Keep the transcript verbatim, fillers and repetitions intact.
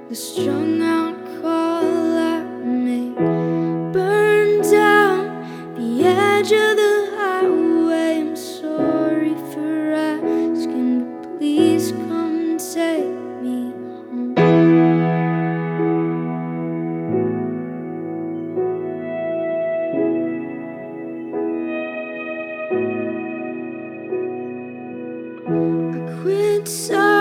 the strung out call I make, burn down the edge of the highway. I'm sorry for asking, but please come and take me home. I quit.